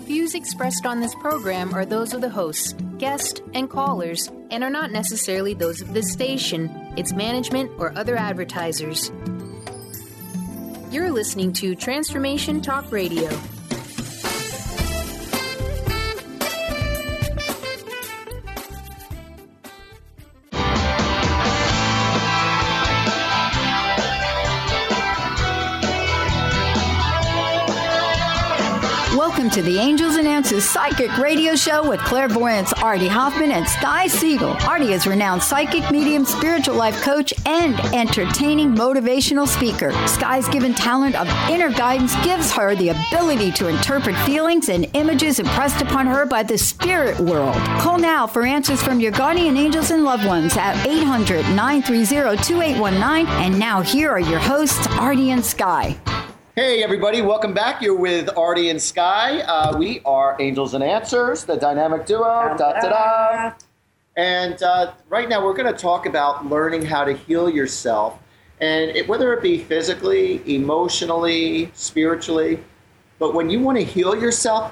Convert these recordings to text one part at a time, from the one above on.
Views expressed on this program are those of the hosts, guests, and callers, and are not necessarily those of this station, its management, or other advertisers. You're listening to Transformation Talk Radio. Welcome to the Angels and Answers Psychic Radio Show with clairvoyants Artie Hoffman and Sky Siegel. Artie is renowned psychic, medium, spiritual life coach, and entertaining motivational speaker. Sky's given talent of inner guidance gives her the ability to interpret feelings and images impressed upon her by the spirit world. Call now for answers from your guardian angels and loved ones at 800-930-2819. And now here are your hosts, Artie and Sky. Hey everybody, welcome back. You're with Artie and Sky. We are Angels and Answers, the dynamic duo. And right now we're going to talk about learning how to heal yourself, and whether it be physically, emotionally, spiritually. But when you want to heal yourself,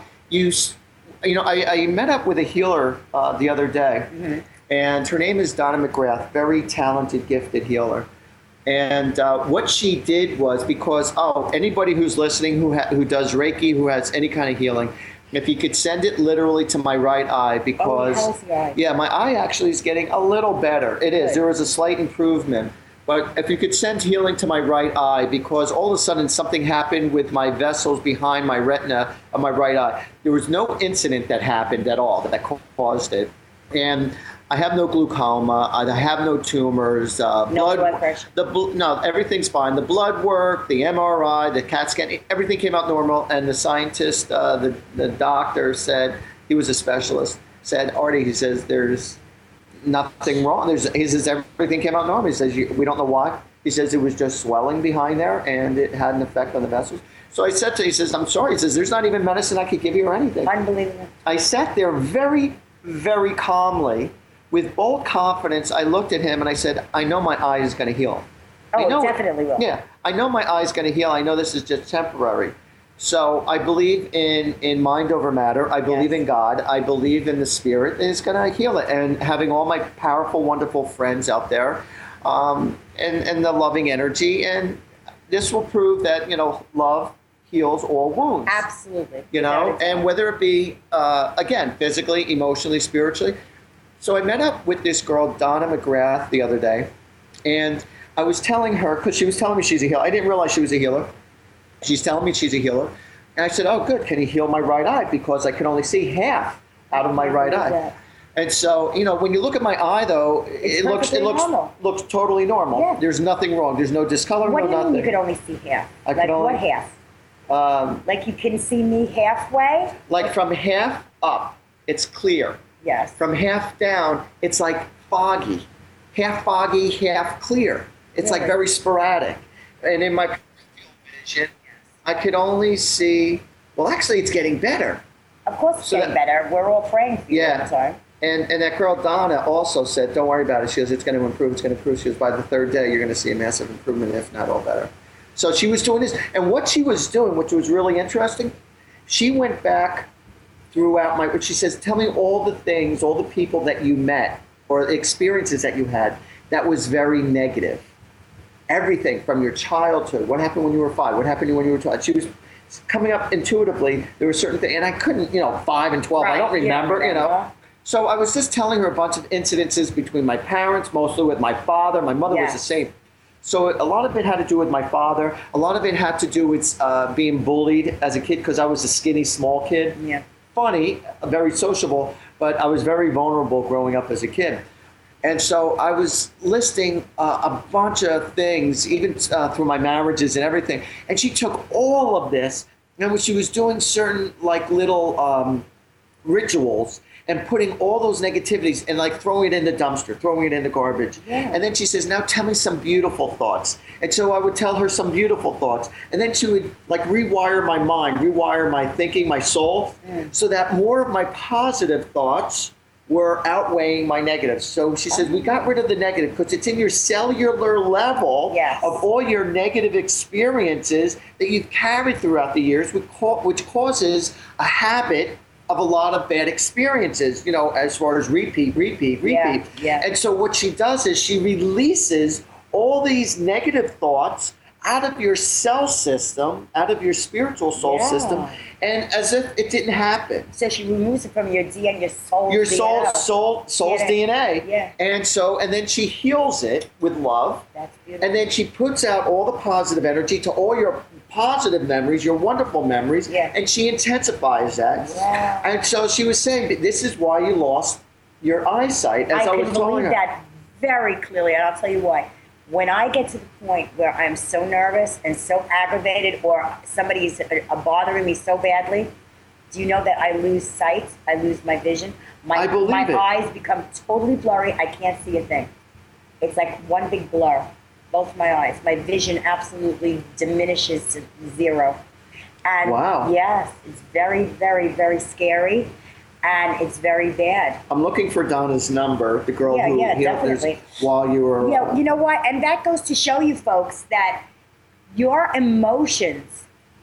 I met up with a healer the other day, and her name is Donna McGrath, very talented, gifted healer. And what she did was, because anybody who's listening who does Reiki, who has any kind of healing, if you could send it literally to my right eye, because my eye actually is getting a little better. It is. There is a slight improvement. But if you could send healing to my right eye, because all of a sudden something happened with my vessels behind my retina of my right eye. There was no incident that happened at all that caused it. And I have no glaucoma. I have no tumors. No blood pressure. No, everything's fine. The blood work, the MRI, the CAT scan, everything came out normal. And the scientist, the doctor said, he was a specialist, said, Artie, he says, there's nothing wrong. He says, everything came out normal. He says, we don't know why. He says it was just swelling behind there, and it had an effect on the vessels. So I said to him, he says, I'm sorry. He says, there's not even medicine I could give you or anything. Unbelievable. I sat there very, very calmly. With bold confidence, I looked at him and I said, I know my eye is going to heal. Oh, it definitely will. Yeah, I know my eye is going to heal. I know this is just temporary. So I believe in mind over matter. I believe in God. I believe in the spirit. And it's going to heal it. And having all my powerful, wonderful friends out there and the loving energy. And this will prove that, love heals all wounds. Absolutely. And whether it be, again, physically, emotionally, spiritually. So I met up with this girl, Donna McGrath, the other day, and I was telling her, because she was telling me she's a healer. I didn't realize she was a healer. She's telling me she's a healer. And I said, oh, good. Can you heal my right eye? Because I can only see half out of my right eye. And so, when you look at my eye, though, it looks totally normal. Yeah. There's nothing wrong. There's no discoloring, what no nothing. What do you mean you could only see half? What half? Like you can see me halfway? Like from half up, it's clear. Yes. From half down, it's like foggy. Half foggy, half clear. It's like very sporadic. And in my vision, I could only see, well, actually, it's getting better. Of course it's getting better. We're all praying for you all the time. And that girl, Donna, also said, don't worry about it. She goes, it's going to improve, it's going to improve. She goes, by the third day, you're going to see a massive improvement, if not all better. So she was doing this. And what she was doing, which was really interesting, she went back throughout she says, tell me all the things, all the people that you met or experiences that you had that was very negative. Everything from your childhood. What happened when you were 5? What happened when you were 12? She was coming up intuitively. There were certain things, and I couldn't, 5 and 12. Right. I don't remember, So I was just telling her a bunch of incidences between my parents, mostly with my father. My mother was the same. So a lot of it had to do with my father. A lot of it had to do with being bullied as a kid because I was a skinny, small kid. Yeah. Funny, very sociable, but I was very vulnerable growing up as a kid. And so I was listing a bunch of things, even through my marriages and everything. And she took all of this, and when she was doing certain little rituals and putting all those negativities and throwing it in the dumpster, throwing it in the garbage. Yeah. And then she says, now tell me some beautiful thoughts. And so I would tell her some beautiful thoughts. And then she would rewire my mind, rewire my thinking, my soul, so that more of my positive thoughts were outweighing my negatives. So she says, we got rid of the negative because it's in your cellular level of all your negative experiences that you've carried throughout the years, which causes a habit of a lot of bad experiences, as far as repeat. Yeah. And so what she does is she releases all these negative thoughts out of your cell system, out of your spiritual soul system, and as if it didn't happen. So she removes it from your DNA, your soul's DNA. Yeah. And then she heals it with love. That's beautiful. And then she puts out all the positive energy to all your positive memories, your wonderful memories, and she intensifies that. Yeah. And so she was saying, this is why you lost your eyesight, as I was telling her. I can believe that very clearly, and I'll tell you why. When I get to the point where I'm so nervous and so aggravated, or somebody is bothering me so badly, do you know that I lose sight? I lose my vision. I believe my it. eyes become totally blurry. I can't see a thing. It's like one big blur. Both my eyes. My vision absolutely diminishes to zero. And wow. Yes, it's very, very, very scary. And it's very bad. I'm looking for Donna's number, the girl who definitely. While you were... Yeah, you know what? And that goes to show you folks that your emotions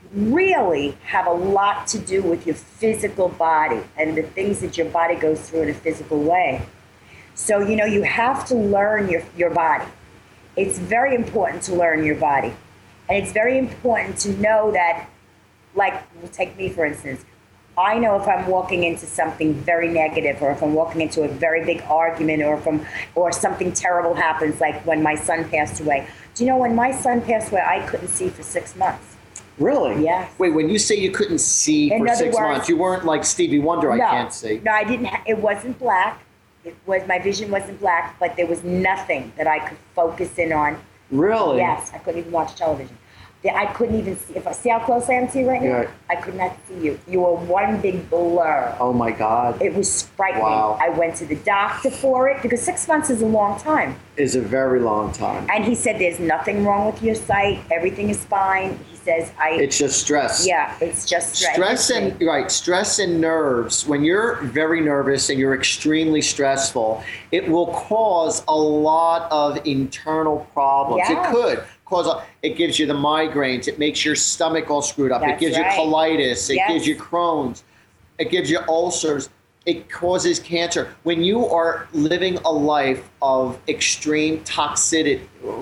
really have a lot to do with your physical body and the things that your body goes through in a physical way. So, you have to learn your body. It's very important to learn your body. And it's very important to know that, like, take me for instance, I know if I'm walking into something very negative, or if I'm walking into a very big argument, or something terrible happens, like when my son passed away. Do you know when my son passed away, I couldn't see for 6 months. Really? Yes. Wait, when you say you couldn't see for 6 months, you weren't like Stevie Wonder, I can't see. No, I didn't. It wasn't black. My vision wasn't black, but there was nothing that I could focus in on. Really? Yes, I couldn't even watch television. I couldn't even see. If I see how close I am to you right now, Yeah. I could not see you. You were one big blur. Oh my God. It was frightening. Wow. I went to the doctor for it because 6 months is a long time. Is a very long time. And he said, there's nothing wrong with your sight. Everything is fine. He says, It's just stress. Yeah, it's just stress. Stress and nerves. When you're very nervous and you're extremely stressful, it will cause a lot of internal problems. Yeah. It could cause it gives you the migraines. It makes your stomach all screwed up. That's it gives you colitis. It gives you Crohn's. It gives you ulcers. It causes cancer. When you are living a life of extreme toxicity,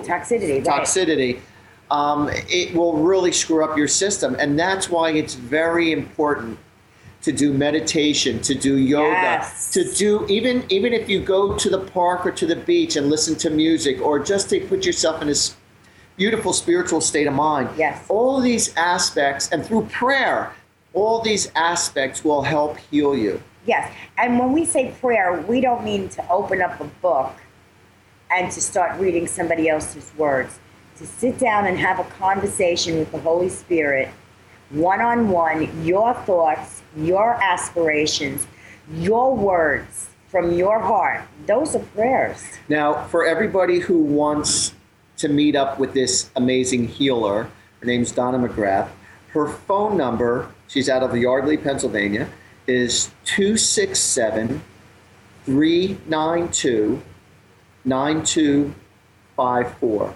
it will really screw up your system. And that's why it's very important to do meditation, to do yoga, to do, even if you go to the park or to the beach and listen to music, or just to put yourself in this beautiful spiritual state of mind. Yes. All these aspects, and through prayer, all these aspects will help heal you. Yes. And when we say prayer, we don't mean to open up a book and to start reading somebody else's words. To sit down and have a conversation with the Holy Spirit, one-on-one, your thoughts, your aspirations, your words from your heart. Those are prayers. Now, for everybody who wants to meet up with this amazing healer, her name's Donna McGrath. Her phone number, she's out of Yardley, Pennsylvania, is 267-392-9254.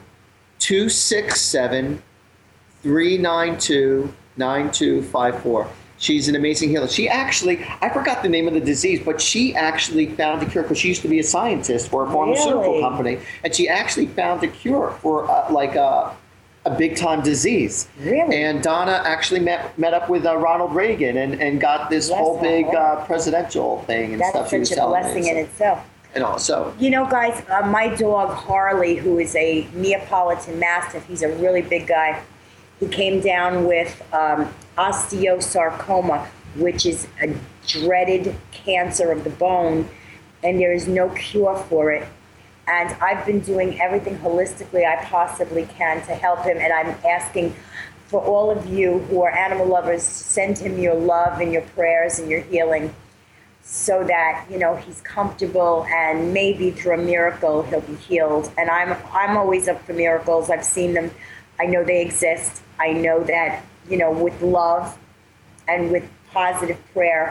267-392-9254. She's an amazing healer. She actually, I forgot the name of the disease, but she actually found a cure because she used to be a scientist for a pharmaceutical company, and she actually found a cure for a big-time disease. Really? And Donna actually met up with Ronald Reagan and got this whole big presidential thing and stuff. That's such a blessing in itself. And also, guys, my dog Harley, who is a Neapolitan Mastiff, he's a really big guy. He came down with osteosarcoma, which is a dreaded cancer of the bone, and there is no cure for it. And I've been doing everything holistically I possibly can to help him, and I'm asking for all of you who are animal lovers to send him your love and your prayers and your healing, so that he's comfortable, and maybe through a miracle he'll be healed. And I'm always up for miracles. I've seen them. I know they exist. I know that with love and with positive prayer,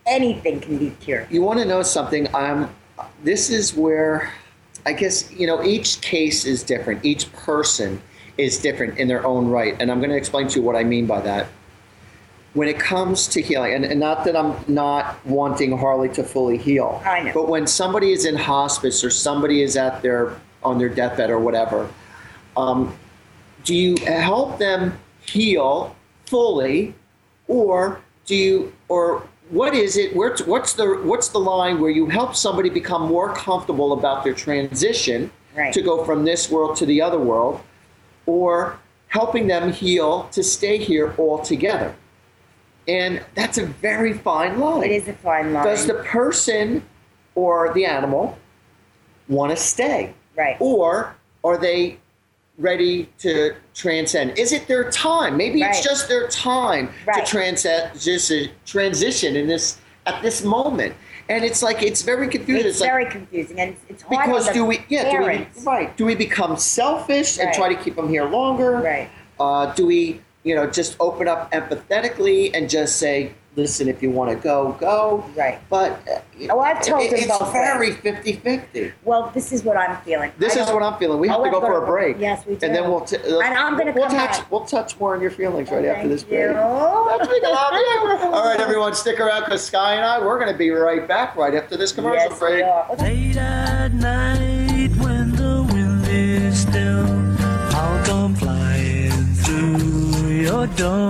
anything can be cured. You want to know something? This is where, I guess, each case is different. Each person is different in their own right. And I'm going to explain to you what I mean by that. When it comes to healing, and not that I'm not wanting Harley to fully heal, I know. But when somebody is in hospice or somebody is on their deathbed or whatever, do you help them heal fully, or what is it? What's the line where you help somebody become more comfortable about their transition to go from this world to the other world, or helping them heal to stay here altogether? And that's a very fine line. It is a fine line. Does the person or the animal want to stay? Right. Or are they ready to transcend? Is it their time? Maybe it's just their time to transition at this moment. And it's like, it's very confusing. It's very confusing, and it's hard because on the parents. Do we become selfish and try to keep them here longer? Right. Do we just open up empathetically and just say, listen, if you want to go. Right. But I've told them both. It's very 50-50. Well, this is what I'm feeling. This is what I'm feeling. We have to go for a break. Yes, we do. And then and I'm going to come back. We'll touch more on your feelings after this break. All right, everyone, stick around because Sky and I, we're going to be right back right after this commercial break. Late at night when the wind is still, I'll come flying through your door,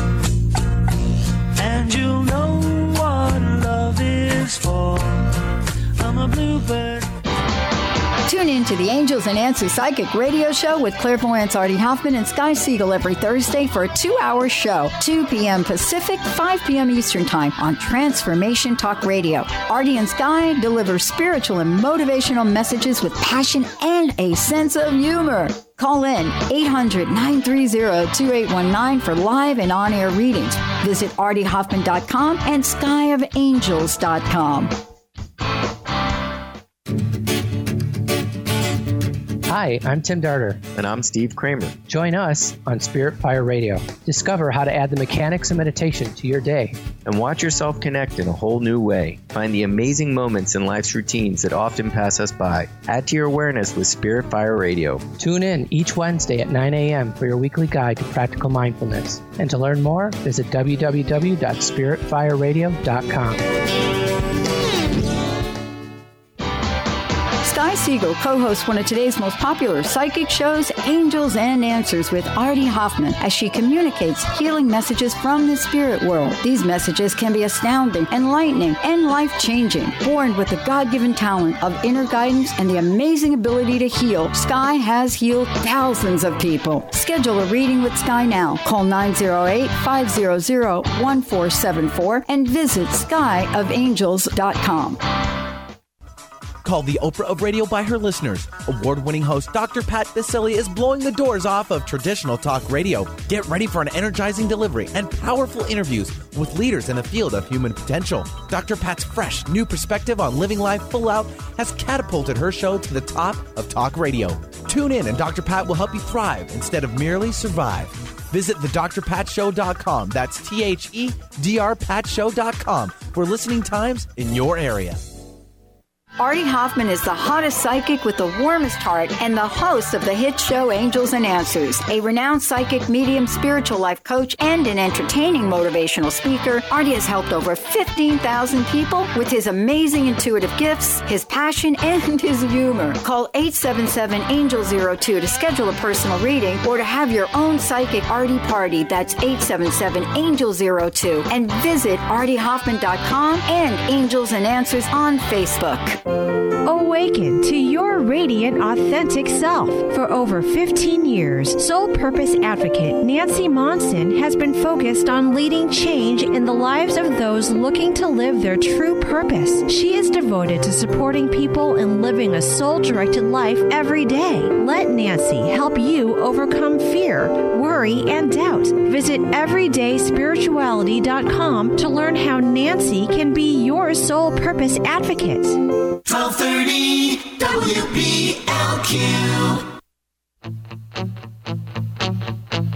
and you'll know what love is for. I'm a bluebird. Tune in to the Angels and Answers Psychic Radio Show with clairvoyants Artie Hoffman and Sky Siegel every Thursday for a 2-hour show, 2 p.m. Pacific, 5 p.m. Eastern Time on Transformation Talk Radio. Artie and Sky deliver spiritual and motivational messages with passion and a sense of humor. Call in 800-930-2819 for live and on-air readings. Visit artiehoffman.com and skyofangels.com. Hi, I'm Tim Darter. And I'm Steve Kramer. Join us on Spirit Fire Radio. Discover how to add the mechanics of meditation to your day. And watch yourself connect in a whole new way. Find the amazing moments in life's routines that often pass us by. Add to your awareness with Spirit Fire Radio. Tune in each Wednesday at 9 a.m. for your weekly guide to practical mindfulness. And to learn more, visit www.spiritfireradio.com. Sky Siegel co-hosts one of today's most popular psychic shows, Angels and Answers with Artie Hoffman, as she communicates healing messages from the spirit world. These messages can be astounding, enlightening, and life-changing. Born with the God-given talent of inner guidance and the amazing ability to heal, Sky has healed thousands of people. Schedule a reading with Sky now. Call 908-500-1474 and visit skyofangels.com. Called the Oprah of Radio by her listeners. Award-winning host Dr. Pat Baccili is blowing the doors off of traditional talk radio. Get ready for an energizing delivery and powerful interviews with leaders in the field of human potential. Dr. Pat's fresh, new perspective on living life full out has catapulted her show to the top of talk radio. Tune in and Dr. Pat will help you thrive instead of merely survive. Visit thedrpatshow.com. That's THEDRPatshow.com for listening times in your area. Artie Hoffman is the hottest psychic with the warmest heart and the host of the hit show Angels and Answers. A renowned psychic, medium, spiritual life coach, and an entertaining motivational speaker, Artie has helped over 15,000 people with his amazing intuitive gifts, his passion, and his humor. Call 877-ANGEL-02 to schedule a personal reading or to have your own psychic Artie party. That's 877-ANGEL-02. And visit artiehoffman.com and Angels and Answers on Facebook. Awaken to your radiant, authentic self. For over 15 years, Soul Purpose Advocate Nancy Monson has been focused on leading change in the lives of those looking to live their true purpose. She is devoted to supporting people in living a soul-directed life every day. Let Nancy help you overcome fear, worry, and doubt. Visit everydayspirituality.com to learn how Nancy can be your soul purpose advocate. 1230 WBLQ.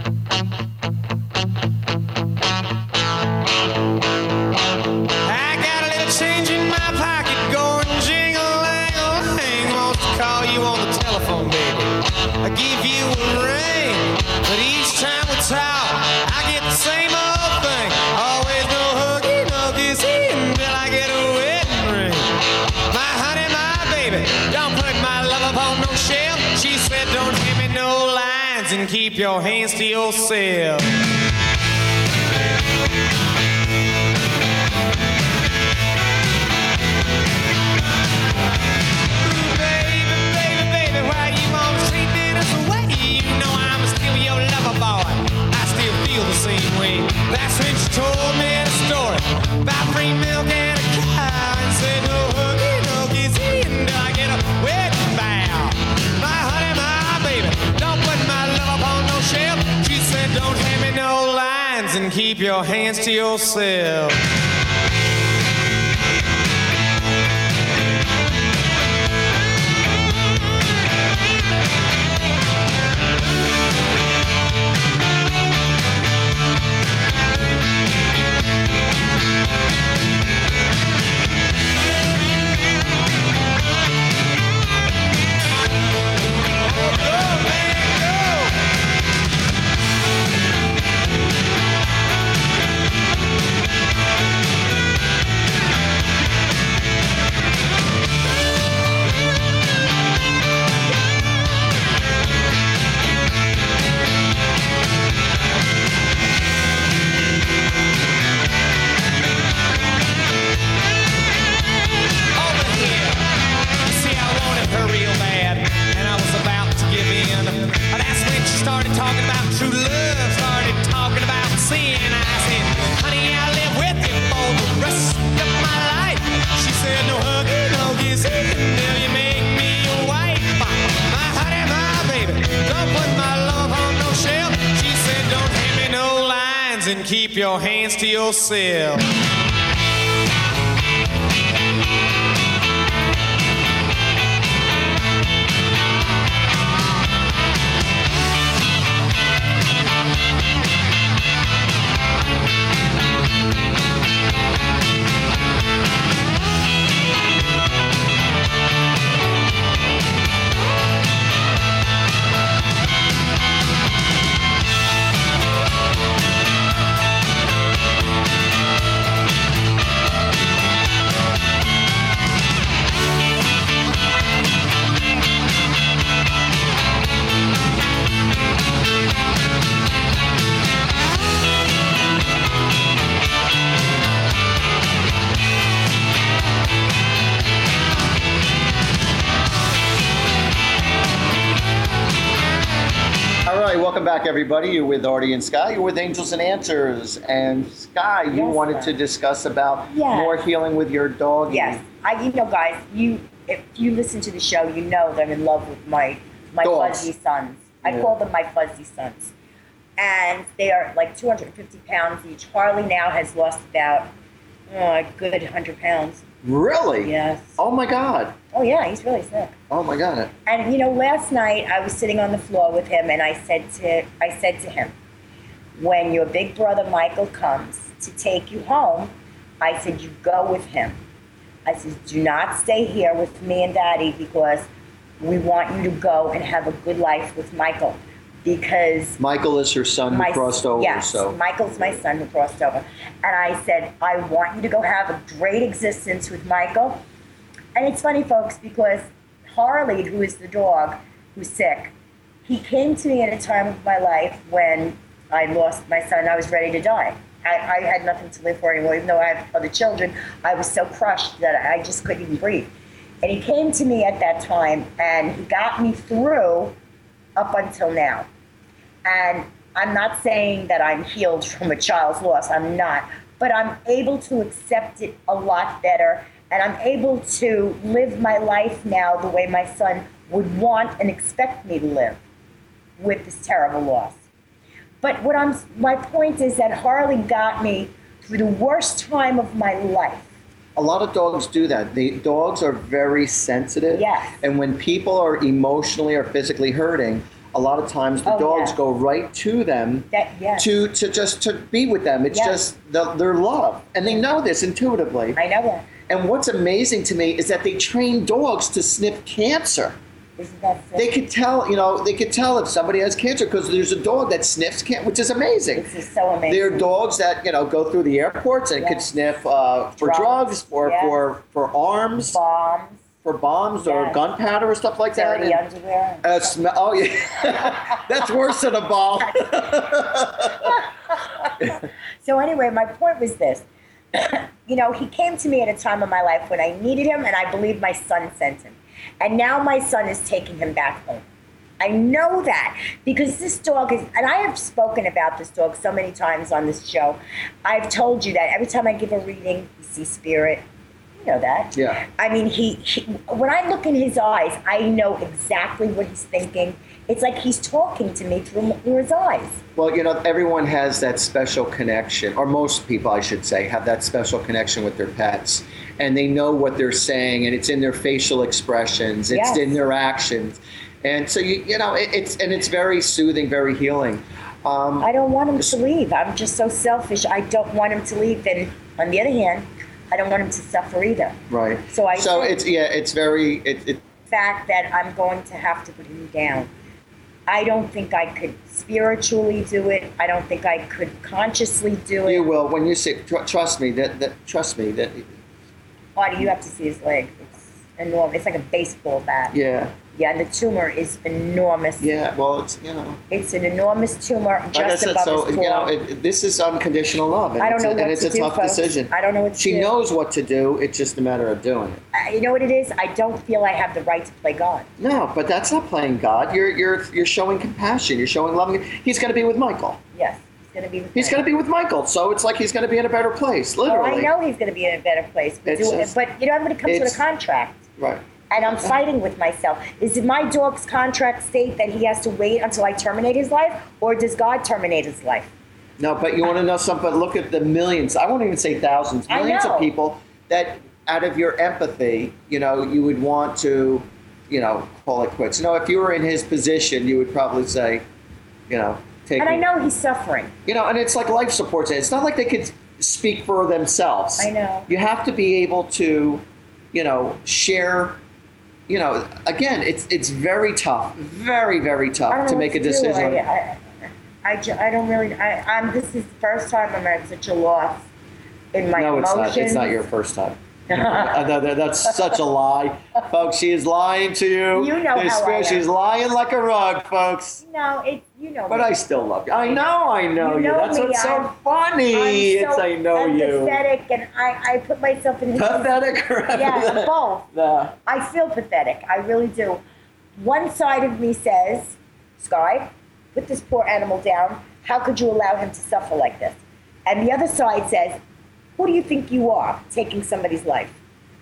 I lines and keep your hands to yourself. Feel the same way. That's when she told me the story about free milk and a cow and said, no huggy, no kissy until I get a wedding bow. My honey, my baby, don't put my love upon no shelf. She said, don't hand me no lines and keep your hands to yourself. Started talking about true love, started talking about sin. I said, honey, I'll live with you for the rest of my life. She said, no huggy, no kissy, until you make me your wife. My honey, my baby, don't put my love on no shelf. She said, don't hand me no lines and keep your hands to yourself. Welcome back, everybody. You're with Artie and Sky. You're with Angels and Answers. And Sky, you wanted to discuss about more healing with your dog. Yes. Guys, if you listen to the show, you know that I'm in love with my fuzzy sons. I call them my fuzzy sons. And they are like 250 pounds each. Harley now has lost about a good 100 pounds. Really? Yes. Oh, my God. Oh, yeah, he's really sick. Oh, my God. And, last night I was sitting on the floor with him, and I said to him, when your big brother Michael comes to take you home, I said, you go with him. I said, do not stay here with me and Daddy because we want you to go and have a good life with Michael. Because Michael is her son who crossed over. Yes, Michael's my son who crossed over. And I said, I want you to go have a great existence with Michael. And it's funny, folks, because Harley, who is the dog who's sick, he came to me at a time of my life when I lost my son. I was ready to die. I had nothing to live for anymore. Even though I have other children, I was so crushed that I just couldn't even breathe. And he came to me at that time, and he got me through up until now. And I'm not saying that I'm healed from a child's loss. I'm not. But I'm able to accept it a lot better. And I'm able to live my life now the way my son would want and expect me to live with this terrible loss. But my point is that Harley got me through the worst time of my life. A lot of dogs do that. The dogs are very sensitive. Yes. And when people are emotionally or physically hurting, a lot of times the dogs go right to them to just to be with them. It's just their love. And they know this intuitively. I know that. And what's amazing to me is that they train dogs to sniff cancer. Isn't that sick? They could tell, if somebody has cancer because there's a dog that sniffs cancer, which is amazing. This is so amazing. There are dogs that, go through the airports and could sniff for drugs, for arms. Bombs. for bombs or Yes. gunpowder or stuff like that. Dirty underwear. Oh yeah, that's worse than a bomb. So anyway, my point was this. You know, he came to me at a time of my life when I needed him, and I believe my son sent him. And now my son is taking him back home. I know that because this dog is, and I have spoken about this dog so many times on this show. I've told you that every time I give a reading, you see spirit. You know that. Yeah. I mean, he when I look in his eyes, I know exactly what he's thinking. It's like he's talking to me through his eyes. Well, you know, everyone has that special connection, or most people, I should say, have that special connection with their pets. And they know what they're saying, and it's in their facial expressions, it's Yes. in their actions. And so, you know, it's very soothing, very healing. I don't want him to leave. I'm just so selfish. I don't want him to leave. And on the other hand, I don't want him to suffer either. Right. So it's very... fact that I'm going to have to put him down. I don't think I could spiritually do it. I don't think I could consciously do it. You will when you say, trust me, trust me that. Artie, you have to see his leg. It's enormous. It's like a baseball bat. Yeah. Yeah, and the tumor is enormous. Yeah. Well, it's, you know. It's an enormous tumor just like I said, above so his you claw. know, this is unconditional love, and I don't know what and it's to a do, tough folks. decision. I don't know what to She do. knows what to do. It's just a matter of doing it. You know what it is? I don't feel I have the right to play God. No, but that's not playing God. You're showing compassion. You're showing love. He's going to be with Michael. Yes, he's going to be with He's going to be with Michael. So it's like he's going to be in a better place. Literally. Oh, I know he's going to be in a better place. But, It's just- you know, when it comes to the contract, Right. and I'm fighting with myself. Is it my dog's contract state that he has to wait until I terminate his life, or does God terminate his life? No, but you want to know something? Look at the millions. I won't even say thousands. I Millions know. of people that, out of your empathy, you know, you would want to, you know, call it quits. You know, if you were in his position, you would probably say, you know, take And I it. know he's suffering. You know, and it's like life supports it. It's not like they could speak for themselves. I know. You have to be able to, you know, share. You know, again, it's very tough, very, very I don't tough know to what make a do. decision. I don't really. This is the first time I'm at such a loss in my No, it's emotions. not. It's not your first time. That's such a lie, folks. She is lying to you. You know how I am. She's lying like a rug, folks. No, you know. But me. I still love you. I know You you. know That's me. what's so I'm funny. so It's I know you. empathetic, and I put myself in his. Pathetic. Yeah, both. Nah. I feel pathetic. I really do. One side of me says, Sky, put this poor animal down. How could you allow him to suffer like this? And the other side says, who do you think you are taking somebody's life?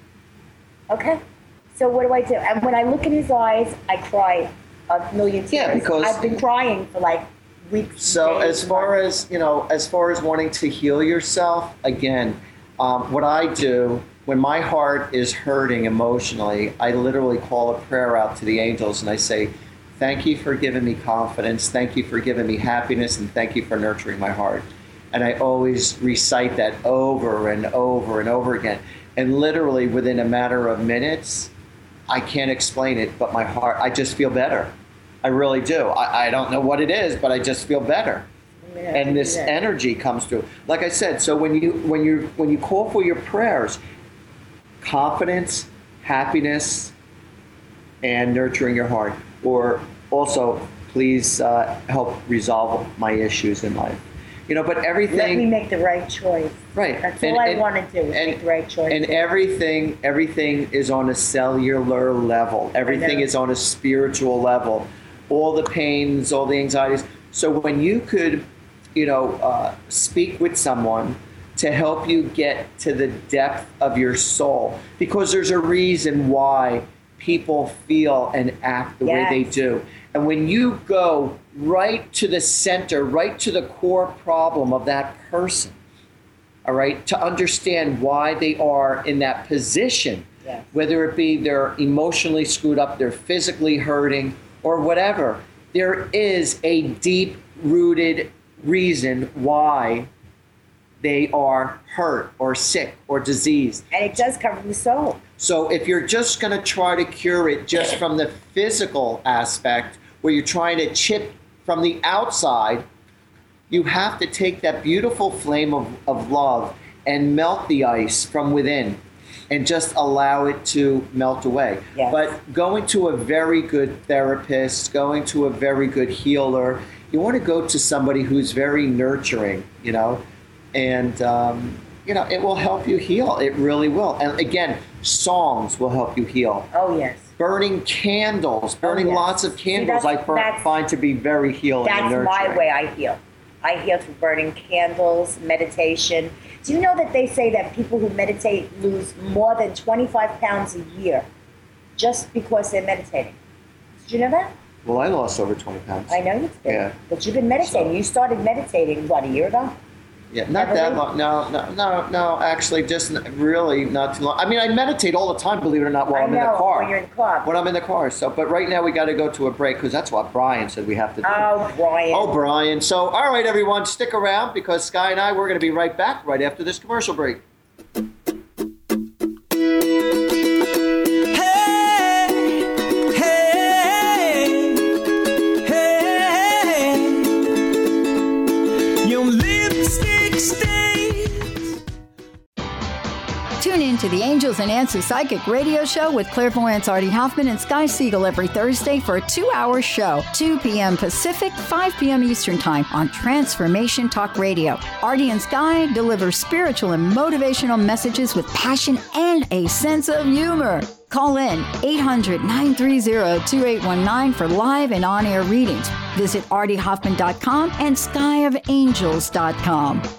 Okay? So what do I do? And when I look in his eyes, I cry a million tears. Yeah, because- I've been crying for like weeks. So days, as far months. as, you know, as far as wanting to heal yourself, again, what I do when my heart is hurting emotionally, I literally call a prayer out to the angels and I say, thank you for giving me confidence, thank you for giving me happiness, and thank you for nurturing my heart. And I always recite that over and over and over again. And literally within a matter of minutes, I can't explain it, but my heart, I just feel better. I really do. I don't know what it is, but I just feel better. And this energy comes through. Like I said, so when you call for your prayers, confidence, happiness, and nurturing your heart, or also please help resolve my issues in life. You know, but everything. Let me make the right choice. Right. That's all I want to do is make the right choice. And everything is on a cellular level. Everything is on a spiritual level. All the pains, all the anxieties. So when you could, you know, speak with someone to help you get to the depth of your soul, because there's a reason why people feel and act the way they do. And when you go right to the center, right to the core problem of that person, all right, to understand why they are in that position, whether it be they're emotionally screwed up, they're physically hurting, or whatever, there is a deep-rooted reason why they are hurt or sick or diseased. And it does come from the soul. So if you're just going to try to cure it just from the physical aspect, where you're trying to chip from the outside, you have to take that beautiful flame of love and melt the ice from within. and just allow it to melt away. Yes. But going to a very good therapist, going to a very good healer, you want to go to somebody who's very nurturing, and it will help you heal. It really will. And again, songs will help you heal. Oh, yes. Burning candles, lots of candles, I find to be very healing and nurturing. That's my way I heal. I heal through burning candles, meditation. Do you know that they say that people who meditate lose more than 25 pounds a year just because they're meditating? Did you know that? Well, I lost over 20 pounds. I know you did. Yeah. But you've been meditating. You started meditating, what, a year ago? Yeah, not that long. No, actually, just really not too long. I mean, I meditate all the time, believe it or not, while I'm in the car. When you're in the car. When I'm in the car. So, but right now we got to go to a break because that's what Brian said we have to do. Oh, Brian. So, all right, everyone, stick around because Sky and I, we're going to be right back right after this commercial break. Tune in to the Angels and Answers Psychic Radio Show with clairvoyants Artie Hoffman and Sky Siegel every Thursday for a 2-hour show, 2 p.m. Pacific, 5 p.m. Eastern Time on Transformation Talk Radio. Artie and Sky deliver spiritual and motivational messages with passion and a sense of humor. Call in 800-930-2819 for live and on-air readings. Visit artiehoffman.com and skyofangels.com.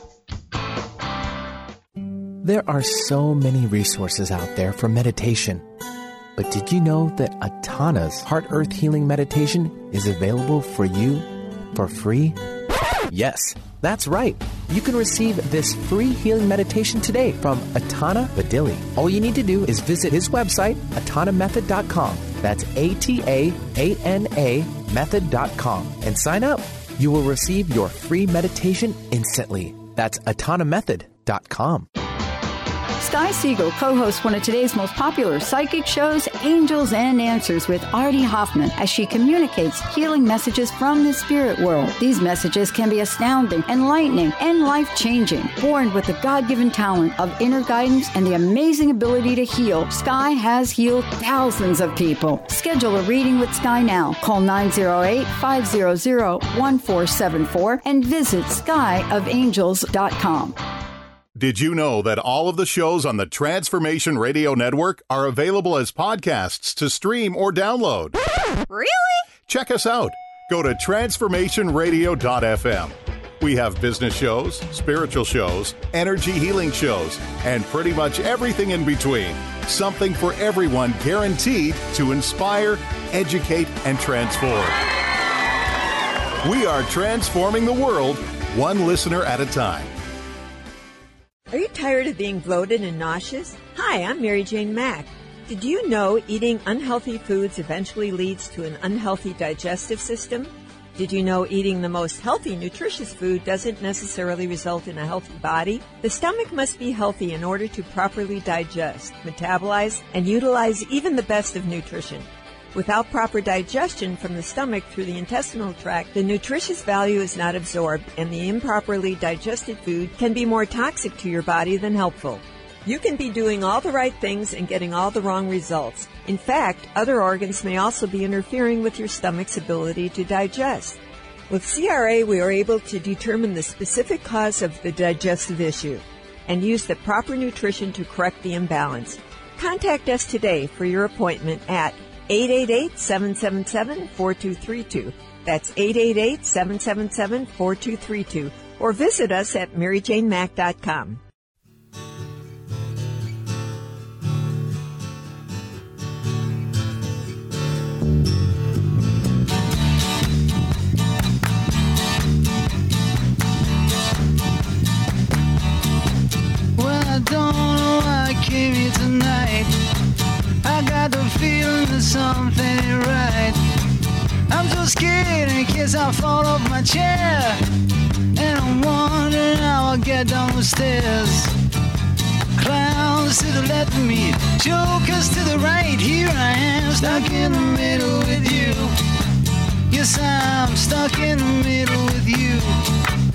There are so many resources out there for meditation. But did you know that Atana's Heart Earth Healing Meditation is available for you for free? Yes, that's right. You can receive this free healing meditation today from Atana Badili. All you need to do is visit his website, atanamethod.com. That's ATAANA method.com and sign up. You will receive your free meditation instantly. That's atanamethod.com. Sky Siegel co-hosts one of today's most popular psychic shows, Angels and Answers with Artie Hoffman, as she communicates healing messages from the spirit world. These messages can be astounding, enlightening, and life-changing. Born with the God-given talent of inner guidance and the amazing ability to heal, Sky has healed thousands of people. Schedule a reading with Sky now. Call 908-500-1474 and visit skyofangels.com. Did you know that all of the shows on the Transformation Radio Network are available as podcasts to stream or download? Really? Check us out. Go to transformationradio.fm. We have business shows, spiritual shows, energy healing shows, and pretty much everything in between. Something for everyone, guaranteed to inspire, educate, and transform. We are transforming the world, one listener at a time. Are you tired of being bloated and nauseous? Hi, I'm Mary Jane Mack. Did you know eating unhealthy foods eventually leads to an unhealthy digestive system? Did you know eating the most healthy, nutritious food doesn't necessarily result in a healthy body? The stomach must be healthy in order to properly digest, metabolize, and utilize even the best of nutrition. Without proper digestion from the stomach through the intestinal tract, the nutritious value is not absorbed, and the improperly digested food can be more toxic to your body than helpful. You can be doing all the right things and getting all the wrong results. In fact, other organs may also be interfering with your stomach's ability to digest. With CRA, we are able to determine the specific cause of the digestive issue and use the proper nutrition to correct the imbalance. Contact us today for your appointment at 888-777-4232. That's 888-777-4232. Or visit us at maryjanemack.com. Well, I don't know why I came here tonight. I got the feeling that something ain't right. I'm so scared in case I fall off my chair, and I'm wondering how I'll get down the stairs. Clowns to the left of me, jokers to the right. Here I am, stuck in the middle with you. Yes, I'm stuck in the middle with you,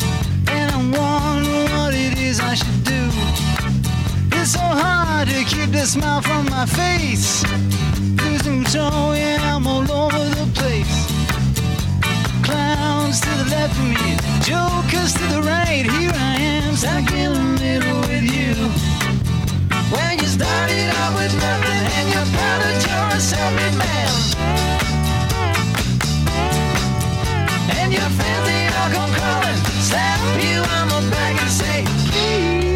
and I'm wondering what it is I should do. It's so hard to keep the smile from my face. Losing control, yeah, I'm all over the place. Clowns to the left of me, jokers to the right. Here I am, stuck in the middle with you. When you started out with nothing and you're proud that you're a self-made man. And your friends, they all come crawling, slap you on the back and say, please.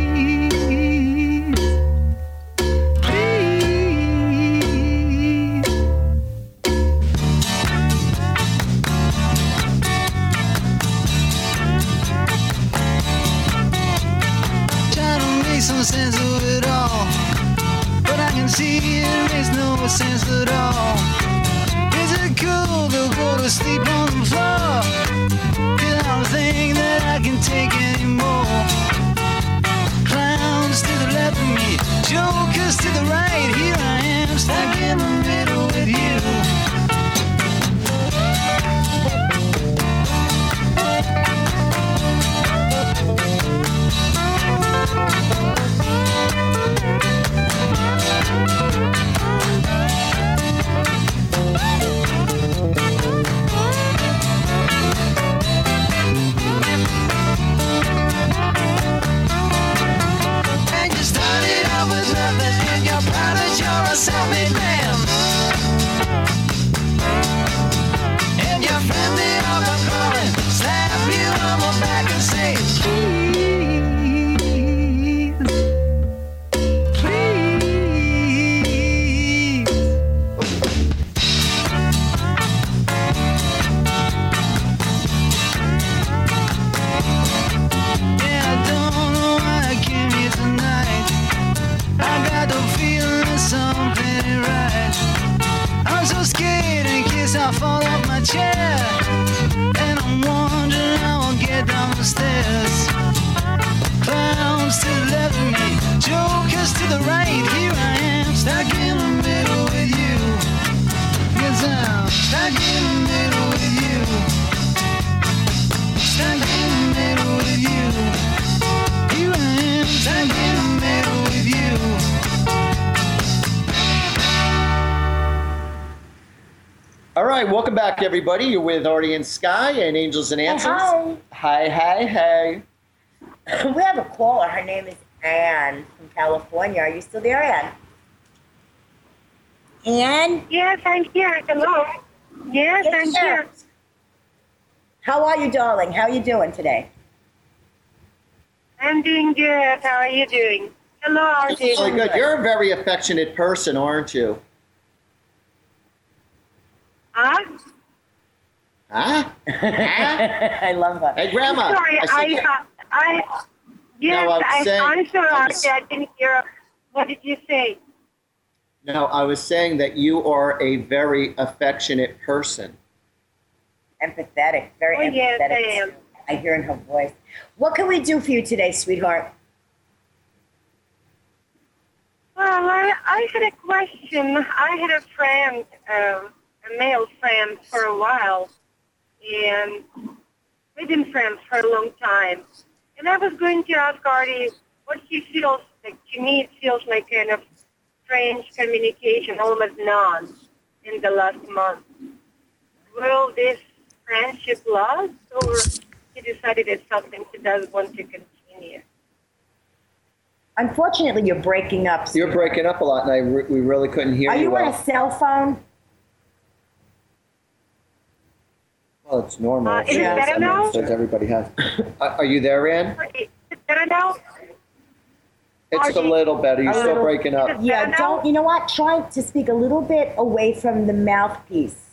Some sense of it all, but I can see it makes no sense at all. Is it cool to go to sleep on the floor? 'Cause I don't think that I can take anymore. Clowns to the left of me, jokers to the right. Here I am, stuck in the middle with you. You're a self-made man. And your friend, they all come calling, slap you on the back and say, please, please. Yeah, I don't know why I came here tonight. I got the feeling that something ain't right. I'm so scared in case I fall off my chair, and I'm wondering how I'll get down the stairs. Clowns to the left of me, jokers to the right. Here I am, stuck in the middle with you. 'Cause I'm stuck in the middle with you. Stuck in the middle with you. Here I am, stuck in the middle with you. All right, welcome back, everybody. You're with Artie and Sky and Angels and Answers. Hi. Hi. We have a caller. Her name is Anne from California. Are you still there, Anne? Anne? Yes, I'm here. Hello. Yes, I'm here. How are you, darling? How are you doing today? I'm doing good. How are you doing? Hello, Artie. Really good. You're a very affectionate person, aren't you? Huh? Huh? I love her. Hey, Grandma. Sorry, I'm sorry, Artie. I didn't hear. What did you say? No, I was saying that you are a very affectionate person. Empathetic. Very empathetic. Yes, I am. I hear in her voice. What can we do for you today, sweetheart? Well, I had a question. I had a friend, a male friend for a while, and we've been friends for a long time. And I was going to ask Artie what he feels like. To me, it feels like kind of strange communication, almost none, in the last month. Will this friendship last, or he decided it's something he doesn't want to continue? Unfortunately, you're breaking up. You're breaking up a lot, and we really couldn't hear you. Are you on a cell phone? Well, it's normal. Is it better now? Everybody has. Are you there, Ann? Is it better now? It's a little better. You're still breaking up. Yeah, don't. You know what? Try to speak a little bit away from the mouthpiece.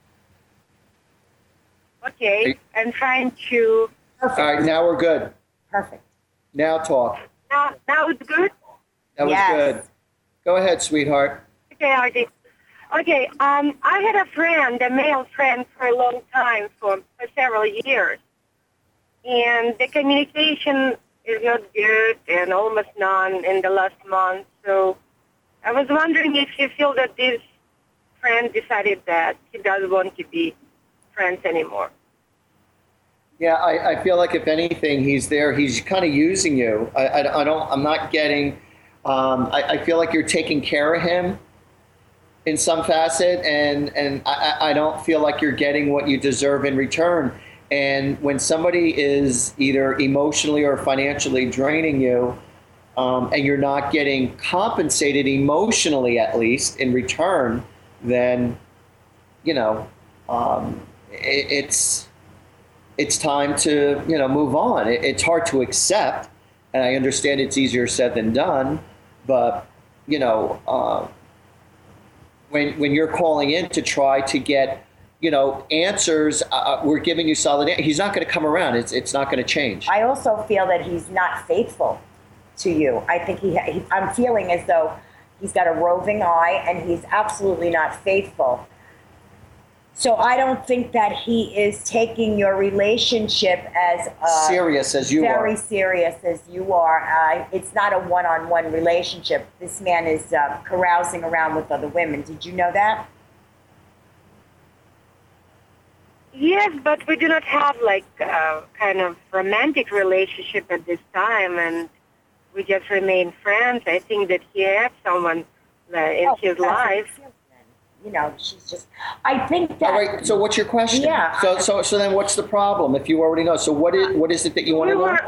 Okay, I'm trying to. Perfect. All right, now we're good. Perfect. Now talk. Now it's good? That was good. Go ahead, sweetheart. Okay, Artie. Okay, I had a friend, a male friend, for a long time, for several years. And the communication is not good and almost none in the last month. So I was wondering if you feel that this friend decided that he doesn't want to be friends anymore. Yeah, I feel like if anything, he's there. He's kind of using you. I'm not getting I feel like you're taking care of him in some facet, and I don't feel like you're getting what you deserve in return. And when somebody is either emotionally or financially draining you, and you're not getting compensated emotionally, at least in return, then, it's time to, move on. It's hard to accept, and I understand it's easier said than done, but, when you're calling in to try to get, answers, we're giving you solid answers. He's not going to come around. It's not going to change. I also feel that he's not faithful to you. I think I'm feeling as though he's got a roving eye and he's absolutely not faithful. So I don't think that he is taking your relationship as serious as you are. Very serious as you are. It's not a one-on-one relationship. This man is carousing around with other women. Did you know that? Yes, but we do not have like a kind of romantic relationship at this time, and we just remain friends. I think that he had someone in his life. She's just. I think that. All right. So, what's your question? Yeah. So then, what's the problem? If you already know, so what is it that you want to know?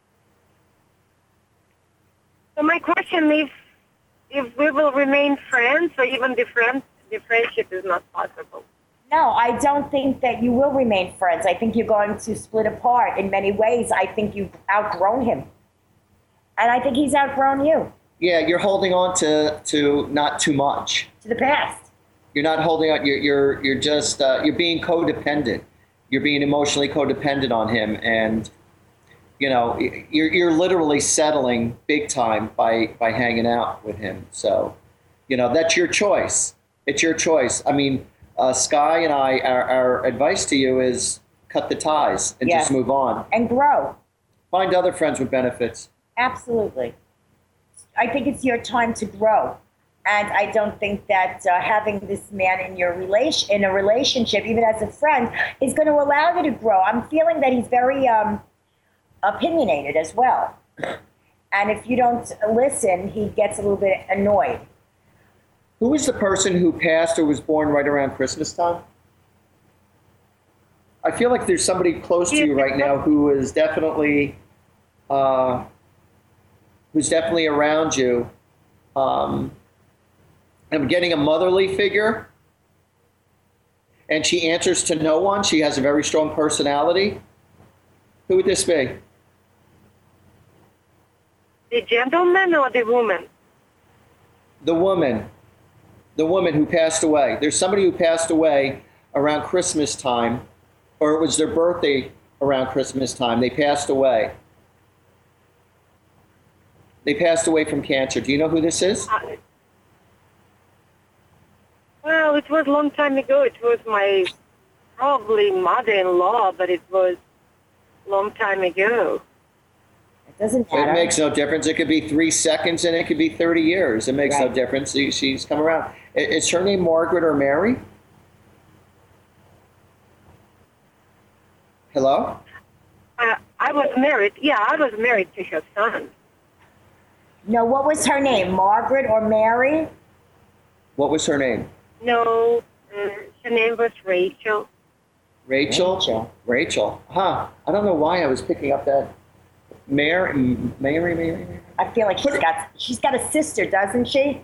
So my question is, if we will remain friends, or even the friendship is not possible. No, I don't think that you will remain friends. I think you're going to split apart in many ways. I think you've outgrown him. And I think he's outgrown you. Yeah, you're holding on to not too much. To the past. You're not holding on. You're just you're being codependent. You're being emotionally codependent on him, and you're literally settling big time by hanging out with him. So, that's your choice. It's your choice. I mean, Sky and I, our advice to you is cut the ties and just move on. And grow. Find other friends with benefits. Absolutely. I think it's your time to grow. And I don't think that having this man in a relationship, even as a friend, is going to allow you to grow. I'm feeling that he's very opinionated as well. And if you don't listen, he gets a little bit annoyed. Who is the person who passed or was born right around Christmas time? I feel like there's somebody close to you right now who is definitely around you. I'm getting a motherly figure, and she answers to no one. She has a very strong personality. Who would this be? The gentleman or the woman? The woman. The woman who passed away. There's somebody who passed away around Christmas time, or it was their birthday around Christmas time. They passed away. They passed away from cancer. Do you know who this is? Well, it was a long time ago. It was my probably mother-in-law, but it was a long time ago. It doesn't matter. It makes no difference. It could be 3 seconds and it could be 30 years. It makes no difference. She's come around. Is her name Margaret or Mary? Hello? I was married. Yeah, I was married to her son. No, what was her name? Margaret or Mary? What was her name? No, her name was Rachel. Rachel? Huh. I don't know why I was picking up that. Mary. I feel like she's got a sister, doesn't she?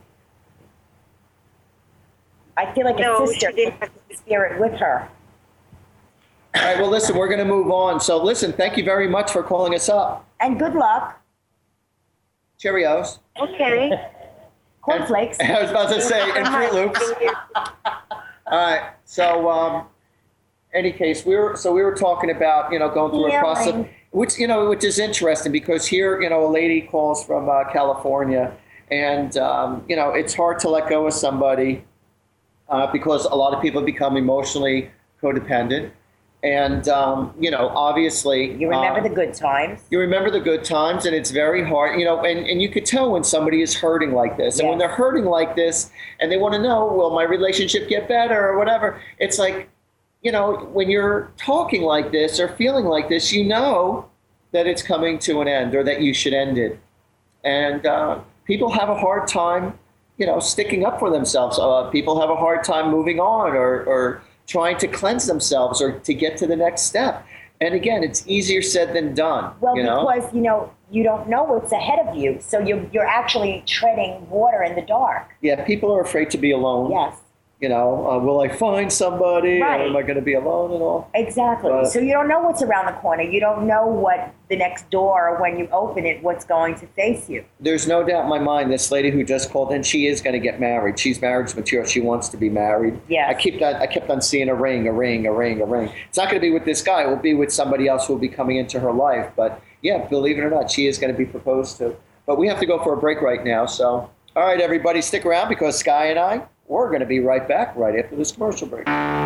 I feel like a sister has the spirit with her. All right, well, listen, we're going to move on. So, listen, thank you very much for calling us up. And good luck. Cheerios. Okay. Cornflakes. I was about to say, and Fruit Loops. All right, so, any case, we were talking about, going through a process, which is interesting because here, a lady calls from California, and, it's hard to let go of somebody because a lot of people become emotionally codependent. And, obviously... You remember the good times. You remember the good times, and it's very hard, and you could tell when somebody is hurting like this. And when they're hurting like this, and they want to know, will my relationship get better or whatever, it's like, when you're talking like this or feeling like this, that it's coming to an end or that you should end it. And, people have a hard time, sticking up for themselves. People have a hard time moving on or trying to cleanse themselves or to get to the next step. And again, it's easier said than done. Well, because, you don't know what's ahead of you. So you're actually treading water in the dark. Yeah, people are afraid to be alone. Yes. Will I find somebody? Right. Or am I going to be alone and all? Exactly. So you don't know what's around the corner. You don't know what the next door, when you open it, what's going to face you. There's no doubt in my mind, this lady who just called in, she is going to get married. She's marriage material. She wants to be married. Yeah. I kept on seeing a ring. It's not going to be with this guy. It will be with somebody else who will be coming into her life. But yeah, believe it or not, she is going to be proposed to. But we have to go for a break right now. So, all right, everybody, stick around because Sky and I, we're going to be right back right after this commercial break.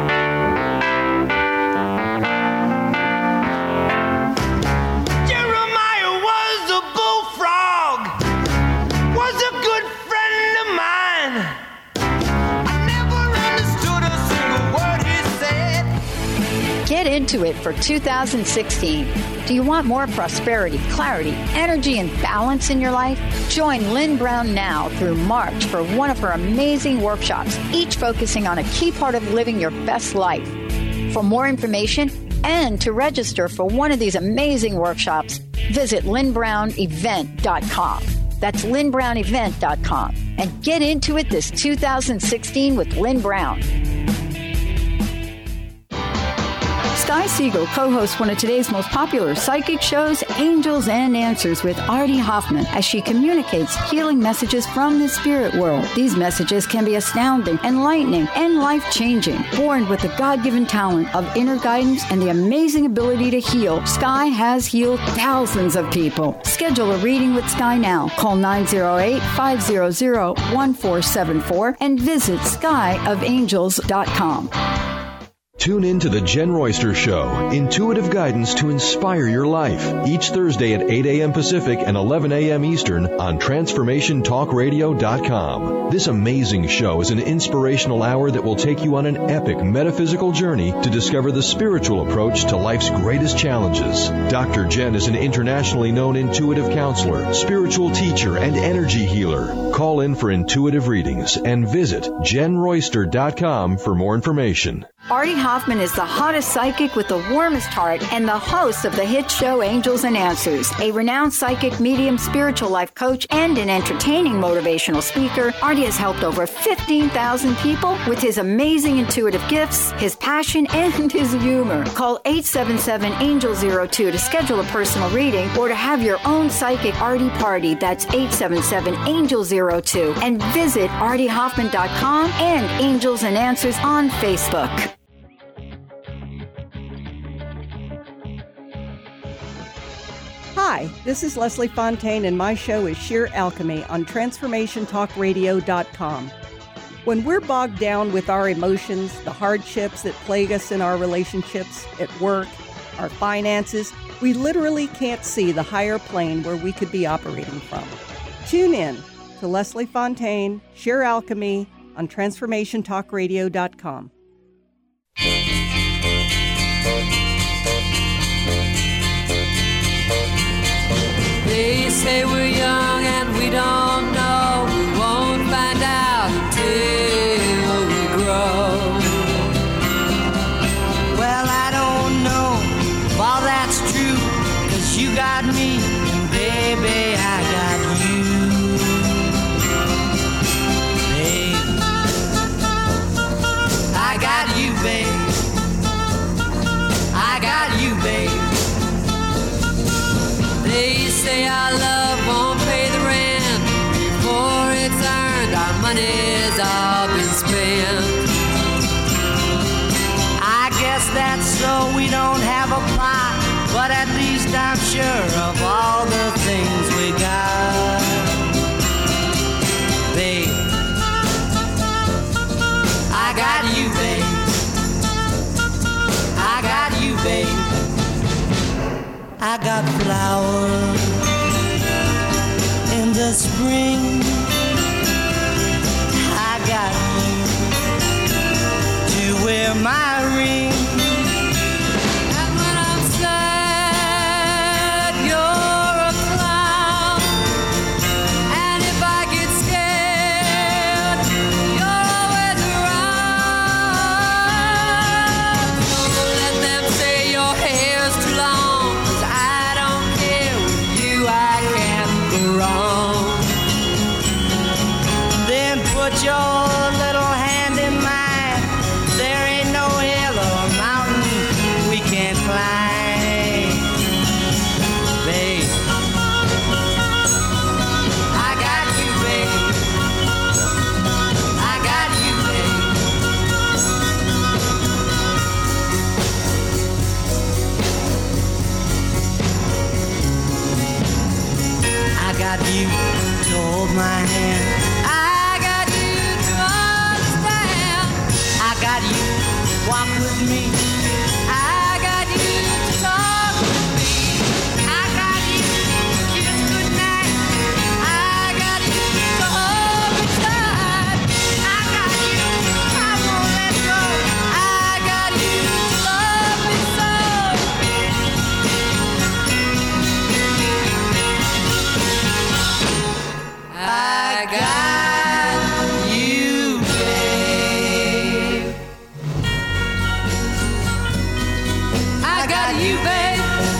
Jeremiah was a bullfrog, was a good friend of mine. I never understood a single word he said. Get into it for 2016. Do you want more prosperity, clarity, energy, and balance in your life? Join Lynn Brown now through March for one of her amazing workshops, each focusing on a key part of living your best life. For more information and to register for one of these amazing workshops, visit lynnbrownevent.com. That's lynnbrownevent.com. And get into it this 2016 with Lynn Brown. Sky Siegel co-hosts one of today's most popular psychic shows, Angels and Answers with Artie Hoffman, as she communicates healing messages from the spirit world. These messages can be astounding, enlightening, and life-changing. Born with the God-given talent of inner guidance and the amazing ability to heal, Sky has healed thousands of people. Schedule a reading with Sky now. Call 908-500-1474 and visit skyofangels.com. Tune in to the Jen Royster Show, intuitive guidance to inspire your life, each Thursday at 8 a.m. Pacific and 11 a.m. Eastern on TransformationTalkRadio.com. This amazing show is an inspirational hour that will take you on an epic metaphysical journey to discover the spiritual approach to life's greatest challenges. Dr. Jen is an internationally known intuitive counselor, spiritual teacher, and energy healer. Call in for intuitive readings and visit JenRoyster.com for more information. Artie Hoffman is the hottest psychic with the warmest heart and the host of the hit show Angels and Answers. A renowned psychic, medium, spiritual life coach, and an entertaining motivational speaker, Artie has helped over 15,000 people with his amazing intuitive gifts, his passion, and his humor. Call 877-ANGEL-02 to schedule a personal reading or to have your own psychic Artie party. That's 877-ANGEL-02. And visit ArtieHoffman.com and Angels and Answers on Facebook. Hi, this is Leslie Fontaine, and my show is Sheer Alchemy on TransformationTalkRadio.com. When we're bogged down with our emotions, the hardships that plague us in our relationships, at work, our finances, we literally can't see the higher plane where we could be operating from. Tune in to Leslie Fontaine, Sheer Alchemy on TransformationTalkRadio.com. They say we're young and we don't know. We won't find out until we grow. Well, I don't know if all that's true, 'cause you got me and baby, I got you. Babe, I got you, babe. I got you, babe. They say our love won't pay the rent before it's earned. Our money's all been spent. I guess that's so we don't have a plot, but at least I'm sure of all the things we got. Babe, I got you, babe. I got you, babe. I got flowers in the spring. I got you to wear my ring. And when I'm sad, you're a clown. And if I my hand. I got you to understand. I got you to walk with me. I got you to talk with me. I got you to kiss goodnight. I got you to hold me tight. I got you, I won't let go. I got you to love me so. I got you, babe. I got you, babe.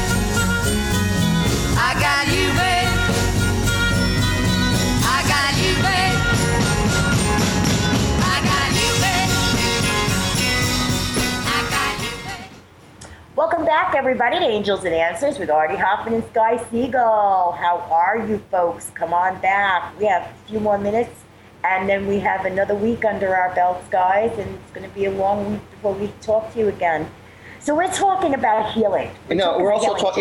I got you, babe. I got you, babe. I got you, babe. I got you, babe. Welcome back, everybody, to Angels and Answers with Artie Hoffman and Sky Siegel. How are you, folks? Come on back. We have a few more minutes, and then we have another week under our belts, guys, and it's going to be a long week before we talk to you again. So we're talking about healing. We're also talking,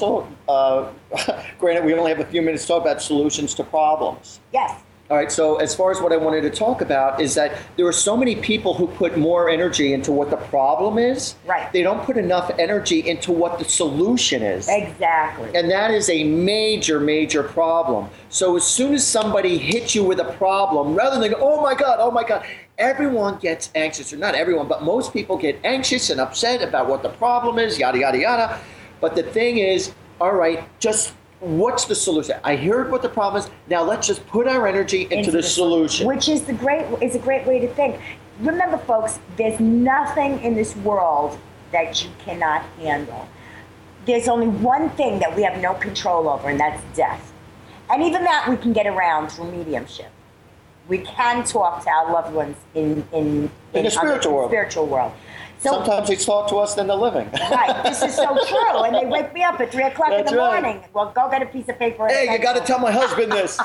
granted, we only have a few minutes to talk about solutions to problems. Yes. All right, so as far as what I wanted to talk about is that there are so many people who put more energy into what the problem is. Right. They don't put enough energy into what the solution is. Exactly. And that is a major, major problem. So as soon as somebody hits you with a problem, rather than go, oh my God, everyone gets anxious, or not everyone, but most people get anxious and upset about what the problem is, yada, yada, yada. But the thing is, all right, just what's the solution? I heard what the problem is. Now let's just put our energy into the solution. Which is a great way to think. Remember, folks, there's nothing in this world that you cannot handle. There's only one thing that we have no control over, and that's death. And even that we can get around through mediumship. We can talk to our loved ones in the spiritual world. So, sometimes they talk to us than the living. Right, this is so true. And they wake me up at 3 o'clock in the morning. Well, go get a piece of paper and Hey, pencil. you got to tell my husband this.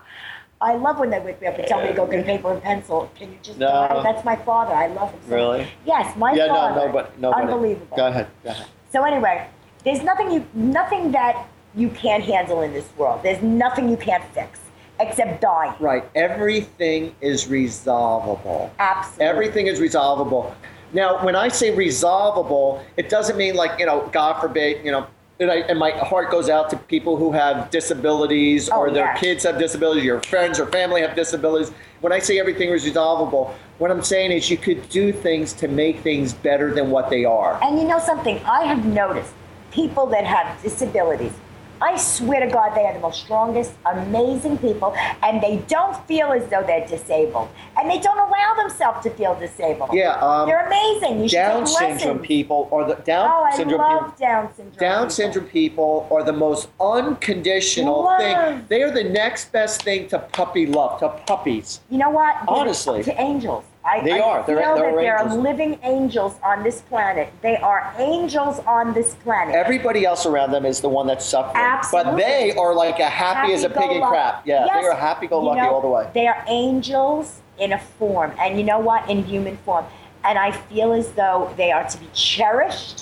I love when they wake me up and tell me to go get a paper and pencil. Can you just die? That's my father. I love him so much. Really? Yes, my father. No, unbelievable. Go ahead. So anyway, there's nothing that you can't handle in this world. There's nothing you can't fix except dying. Right. Everything is resolvable. Absolutely. Everything is resolvable. Now, when I say resolvable, it doesn't mean like, God forbid, and my heart goes out to people who have disabilities or their kids have disabilities, your friends or family have disabilities. When I say everything is resolvable, what I'm saying is you could do things to make things better than what they are. And you know something? I have noticed people that have disabilities, I swear to God, they are the most strongest, amazing people, and they don't feel as though they're disabled. And they don't allow themselves to feel disabled. Yeah. They're amazing. You should Down take syndrome lessons. people are the Down syndrome I love people. Down syndrome. Down syndrome people are the most unconditional thing. They are the next best thing to puppy love, to puppies. You know what? Honestly. To angels. They are. They're They're angels. Living angels on this planet. They are angels on this planet. Everybody else around them is the one that's suffering. Absolutely. But they are like a happy as a pig in crap. Yeah, yes. they are happy-go-lucky all the way. They are angels in a form. And you know what? In human form. And I feel as though they are to be cherished.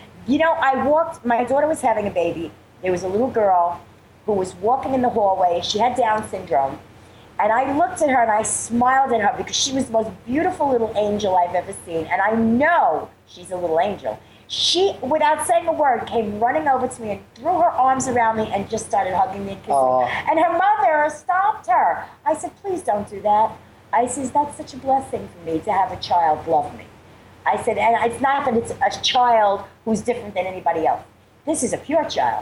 My daughter was having a baby. There was a little girl who was walking in the hallway. She had Down syndrome. And I looked at her and I smiled at her because she was the most beautiful little angel I've ever seen. And I know she's a little angel. She, without saying a word, came running over to me and threw her arms around me and just started hugging me and kissing me. And her mother stopped her. I said, please don't do that. I said, that's such a blessing for me to have a child love me. I said, and it's not that it's a child who's different than anybody else. This is a pure child,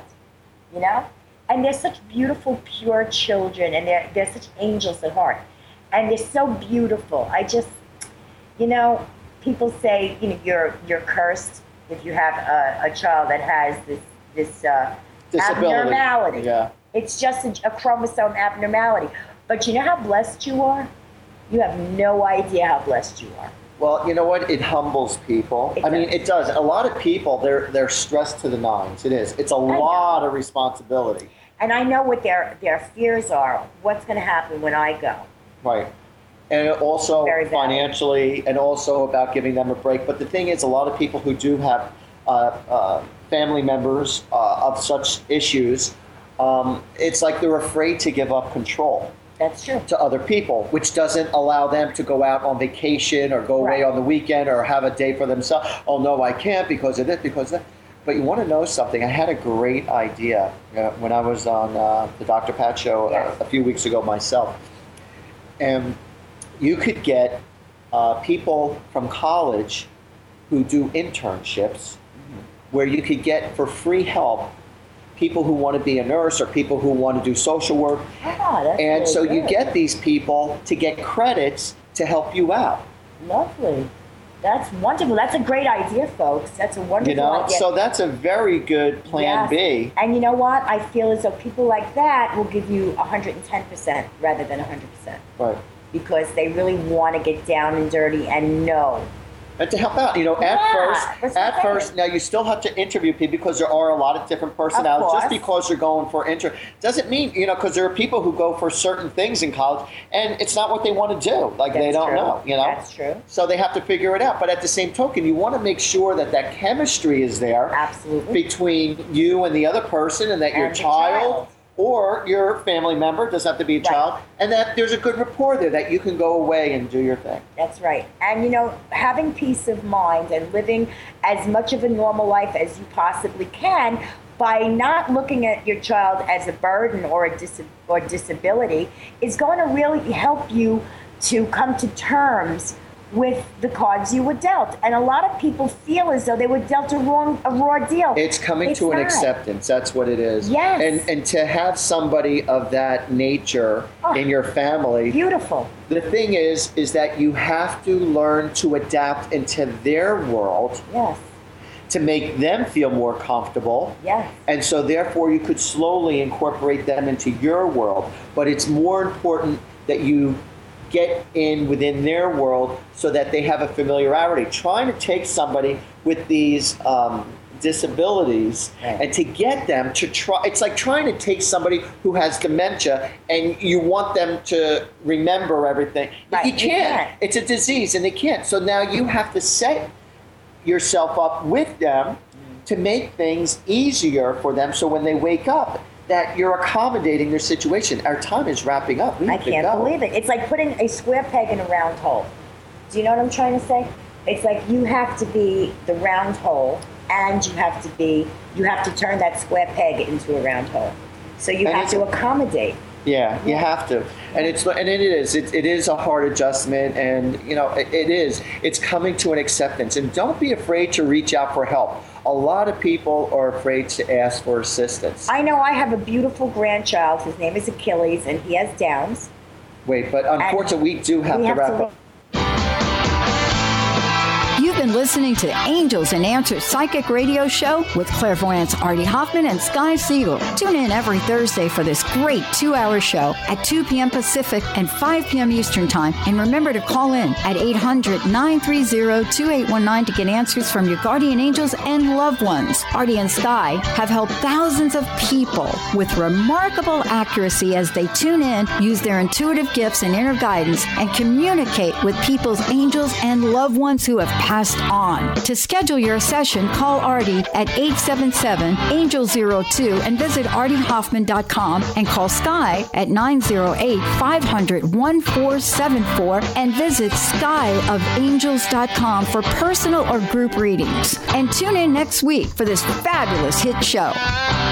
And they're such beautiful, pure children, and they're such angels at heart. And they're so beautiful. I just, people say, you're cursed if you have a child that has this abnormality. Yeah. It's just a chromosome abnormality. But you know how blessed you are? You have no idea how blessed you are. Well, you know what? It humbles people. It does. A lot of people, they're stressed to the nines. It is. It's a lot of responsibility. And I know what their fears are. What's going to happen when I go? Right. And also financially, and also about giving them a break. But the thing is, a lot of people who do have family members of such issues, it's like they're afraid to give up control. That's true. to other people, which doesn't allow them to go out on vacation or go away on the weekend or have a day for themselves. Oh, no, I can't because of this, because of that. But you want to know something? I had a great idea when I was on the Dr. Pat show a few weeks ago myself. And you could get people from college who do internships where you could get for free help people who want to be a nurse or people who want to do social work. That's and really so you good. get these people to get credits to help you out. Lovely. That's wonderful. That's a great idea, folks. That's a wonderful idea. So that's a very good plan B. And you know what? I feel as though people like that will give you 110% rather than 100%. Right. Because they really want to get down and dirty and know. And to help out, at first, now you still have to interview people because there are a lot of different personalities. Just because you're going for doesn't mean, because there are people who go for certain things in college and it's not what they want to do. Like they don't know, That's true. So they have to figure it out. But at the same token, you want to make sure that chemistry is there. Absolutely. Between you and the other person and that your child or your family member, doesn't have to be a child, and that there's a good rapport there that you can go away and do your thing. That's right. And, having peace of mind and living as much of a normal life as you possibly can by not looking at your child as a burden or a disability is going to really help you to come to terms with the cards you were dealt. And a lot of people feel as though they were dealt a raw deal. It's coming to an acceptance. That's what it is. Yes. And to have somebody of that nature in your family. Beautiful. The thing is that you have to learn to adapt into their world. Yes. To make them feel more comfortable. Yes. And so therefore you could slowly incorporate them into your world. But it's more important that you get in within their world so that they have a familiarity. Trying to take somebody with these disabilities and to get them to try, it's like trying to take somebody who has dementia and you want them to remember everything. You can't. It's a disease and they can't. So now you have to set yourself up with them to make things easier for them so when they wake up, that you're accommodating their situation. Our time is wrapping up. I can't believe it. It's like putting a square peg in a round hole. Do you know what I'm trying to say? It's like you have to be the round hole and you have to turn that square peg into a round hole. So you have to accommodate. Yeah, you have to. And it is a hard adjustment and it's coming to an acceptance. And don't be afraid to reach out for help. A lot of people are afraid to ask for assistance. I know. I have a beautiful grandchild. His name is Achilles, and he has Downs. Wait, but unfortunately, we do have to wrap up. You've been listening to Angels and Answers Psychic Radio Show with clairvoyants Artie Hoffman and Sky Siegel. Tune in every Thursday for this great 2-hour show at 2 p.m. Pacific and 5 p.m. Eastern Time. And remember to call in at 800-930-2819 to get answers from your guardian angels and loved ones. Artie and Sky have helped thousands of people with remarkable accuracy as they tune in, use their intuitive gifts and inner guidance, and communicate with people's angels and loved ones who have passed on. To schedule your session, call Artie at 877-ANGEL-02 and visit artiehoffman.com and call Sky at 908-500-1474 and visit skyofangels.com for personal or group readings. And tune in next week for this fabulous hit show.